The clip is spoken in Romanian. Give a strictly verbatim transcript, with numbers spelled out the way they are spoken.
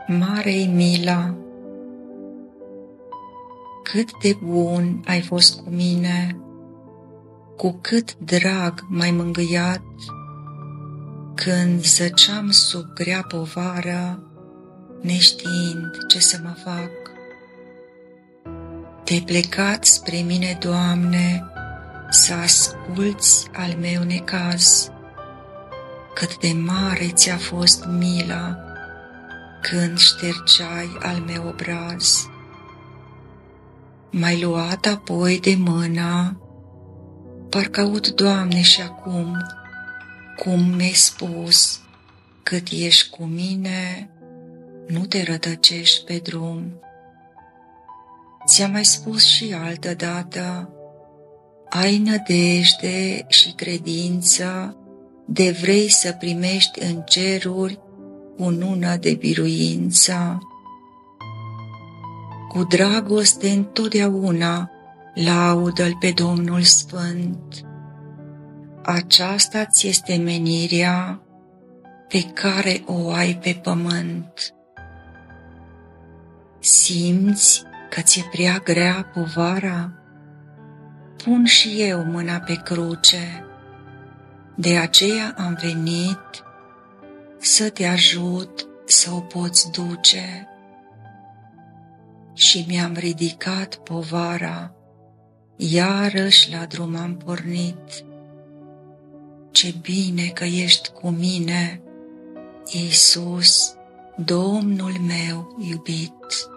Mare-i mila, cât de bun ai fost cu mine, cu cât drag m-ai mângâiat, când zăceam sub grea povară, neștiind ce să mă fac. Te-ai plecat spre mine, Doamne, să asculți al meu necaz. Cât de mare ți-a fost mila când ștergeai al meu obraz. M-ai luat apoi de mână, parcă aud, Doamne, și acum, cum mi-ai spus, cât ești cu mine, nu te rătăcești pe drum. Ți-am mai spus și altădată, ai nădejde și credință, de vrei să primești în ceruri cunună de biruință. Cu dragoste întotdeauna laudă-L pe Domnul Sfânt. Aceasta ți este menirea pe care o ai pe pământ. Simți că ți-e prea grea povara? Pun și eu mâna pe cruce, de aceea am venit să te ajut să o poți duce. Și mi-am ridicat povara, iarăși la drum am pornit. Ce bine că ești cu mine, Iisus, Domnul meu iubit!